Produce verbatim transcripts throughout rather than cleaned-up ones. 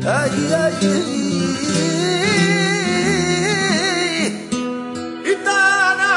Ay, ay, ay. Gitana.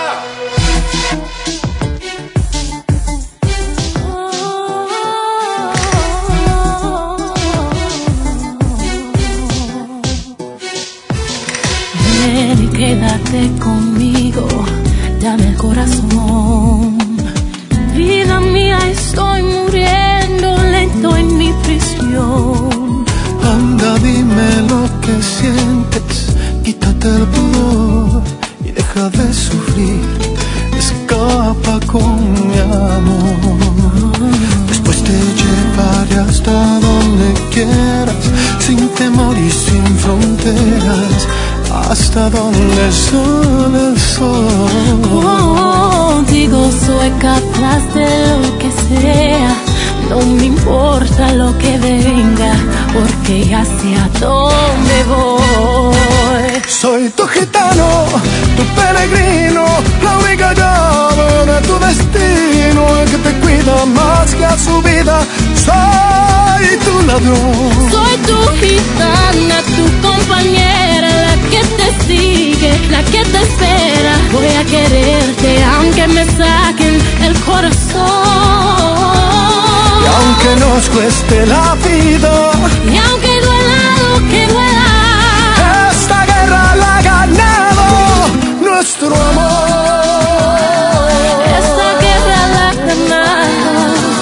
Ven y quédate conmigo, dame el corazón. Vida mía, estoy muriendo lento en mi prisión. Anda, dime lo que sientes, quítate el pudor y deja de sufrir. Escapa con mi amor. Después te llevaré hasta donde quieras, sin temor y sin fronteras, hasta donde sale el sol. Contigo soy capaz de lo que sea, no me importa lo que venga, porque ya sé a dónde voy. Soy tu gitano, tu peregrino, la única llave de tu destino, el que te cuida más que a su vida. Soy tu ladrón. Soy tu gitana, tu compañera, la que te sigue, la que te espera. Voy a quererte aunque me saquen el corazón. Y aunque nos cueste la vida, y aunque duela lo que duela, esta guerra la ha ganado nuestro amor. esta guerra la ha ganado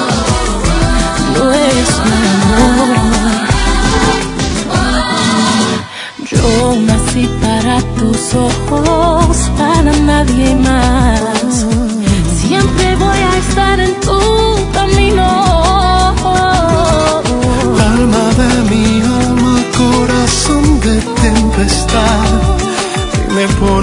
nuestro amor. Yo nací para tus ojos, para nadie más. Siempre voy a estar en tu camino. Alma de mi alma, corazón de tempestad, dime por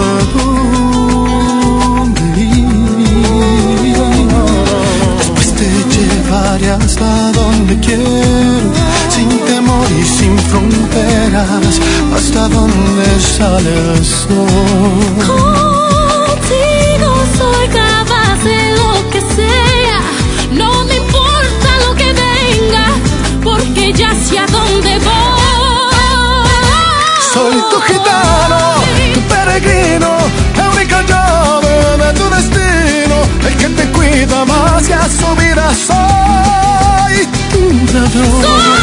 dónde ir. Después te llevaré hasta donde quiero, sin temor y sin fronteras, hasta donde sale el sol. Contigo soy capaz de lo que sea, no me importa lo que venga, porque ya sé a dónde voy. Soy tu gitano, tu peregrino, la única llave de tu destino, el que te cuida más que a su vida. Soy tu ladrón.